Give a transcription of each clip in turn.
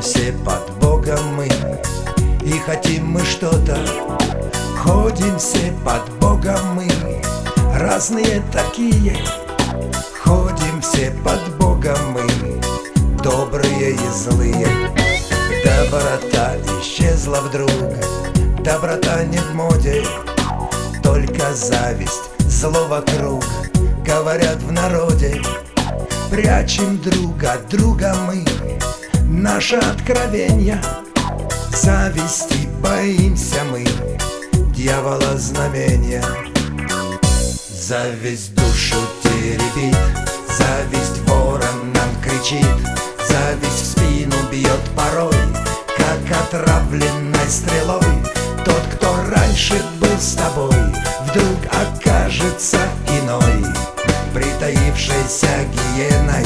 все под Богом мы, и хотим мы что-то. Ходим все под Богом мы, разные такие. Ходим все под Богом мы, добрые и злые. Доброта исчезла вдруг, доброта не в моде, только зависть, зло вокруг, говорят в народе. Прячем друг от друга мы наше откровение, зависти боимся мы, дьявола знамения. Зависть душу теребит, зависть ворон нам кричит, зависть в спину бьет порой, как отравленной стрелой. Тот, кто раньше был с тобой, вдруг окажется иной, притаившейся гиеной,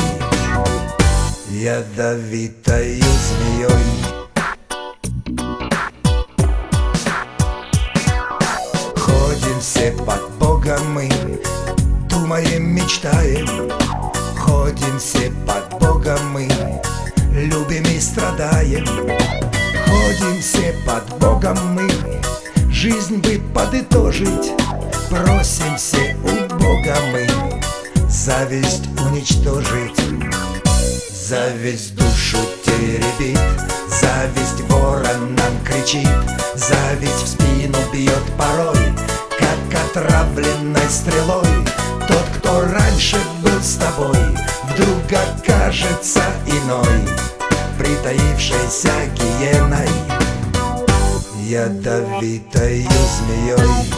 ядовитою змеей. Ходим все под Богом мы, думаем, мечтаем. Ходим все под Богом мы, любим и страдаем. Ходим все под Богом мы, жизнь бы подытожить. Просим все у Бога мы, зависть уничтожить. Зависть душу теребит, зависть ворон нам кричит, зависть в спину бьет порой, как отравленной стрелой. Тот, кто раньше был с тобой, вдруг окажется иной, притаившейся гиеной, ядовитою змеей.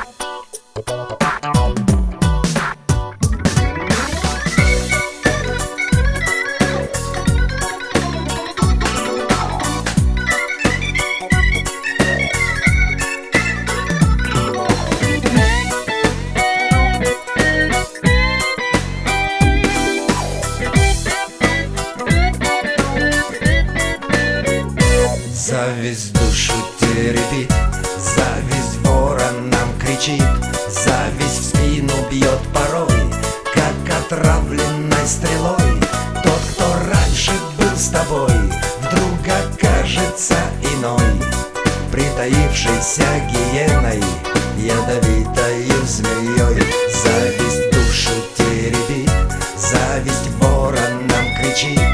Зависть душу теребит, зависть ворон нам кричит, зависть в спину бьет порой, как отравленной стрелой. Тот, кто раньше был с тобой, вдруг окажется иной, притаившейся гиеной, ядовитою змеей. Зависть душу теребит, зависть ворон нам кричит,